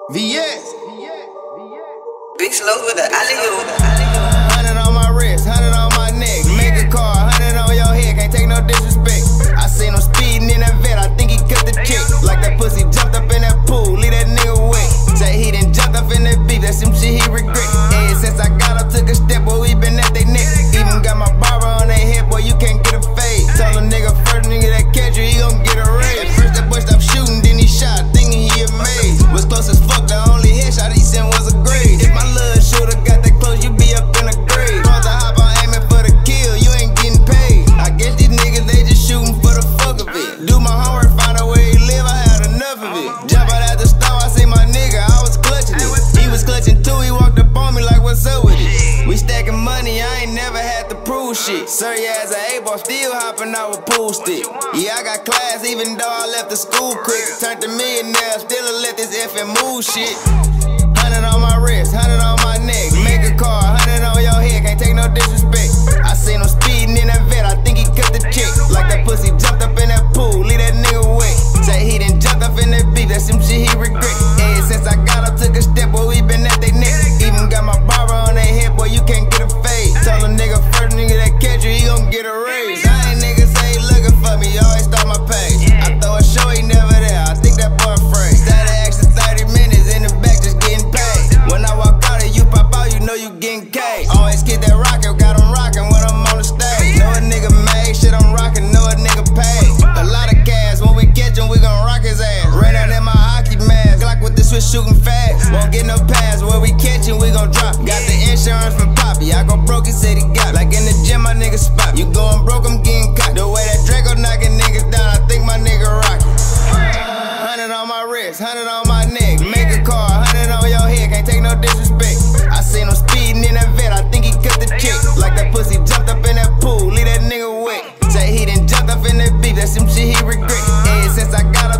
VS. Big slow with the alley-oop. 100 on my wrist, 100 on my neck. Make a car, 100 on your head, can't take no disrespect. I seen him speeding in that vet, I think he cut the chick. Like that pussy jumped up in that pool, leave that nigga wet. Say he done jumped up in that beef, that's some shit he regret. And since I got up, took a step, boy, we been at they neck. Even got my barber on their head, boy, you can't get a fade. Tell a nigga first nigga that catch you, he gon' get a raise. First that boy stopped shooting, then he shot, thinking he amazed. Was close as fuck, the only headshot he sent was a grade. If my little shooter got that close, you be up in a grave. Once I hop on aiming for the kill, you ain't getting paid. I guess these niggas, they just shooting for the fuck of it. Do my homework, find out where he live, I had enough of it. Jump out at the store, I see my nigga, I was clutching it. He was clutching too, he walked up on me like, what's up with it? We stacking money, I ain't never had to prove shit. Sir, yeah, as an A-ball, still hopping out with pool stick. Yeah, I got class, even though I left the school quick. Turned to millionaire, still let this effing move shit. 100 on my wrist, 100 on my neck. Make a car, 100 on your head, can't take no disrespect. I seen him speeding in that vet, I think he cut the chick. Like that pussy jumped up in that pool, leave that nigga wet. Say he done jumped up in that beef, that's some shit he regret. And since I got up, took a step, boy, we been at they neck. Even got my barber on their head, boy, you can't get a fade. Tell a nigga first nigga that catch you, he gon' get a raise. I ain't niggas say he looking for me, always start my page. I throw a show, he never there, I think that boy afraid. Started action 30 minutes in the back, just getting paid. When I walk out and you pop out, you know you getting K. Always get that rocket, got him rockin' when I'm on the stage. Know a nigga made, shit I'm rockin', know a nigga paid. A lot of cash, when we catch him, we gon' rock his ass. Ran out in my hockey mask, Glock with the switch shooting fast. Won't get no pass, where we catch him, we gon' drop. Got the insurance from Poppy, I go broke, he said he got. Like in the gym, my nigga spot. You going broke, I'm getting caught. The way that Draco knocking niggas down, I think my nigga rocky. 100 on my wrist, 100 on my neck. Make a car, 100 on your head, can't take no disrespect. I seen him speeding in that vet, I think he cut the chick. Like that pussy jumped up in that pool, leave that nigga wet. Say he done jumped up in that beef, that's some shit he regret. And since I got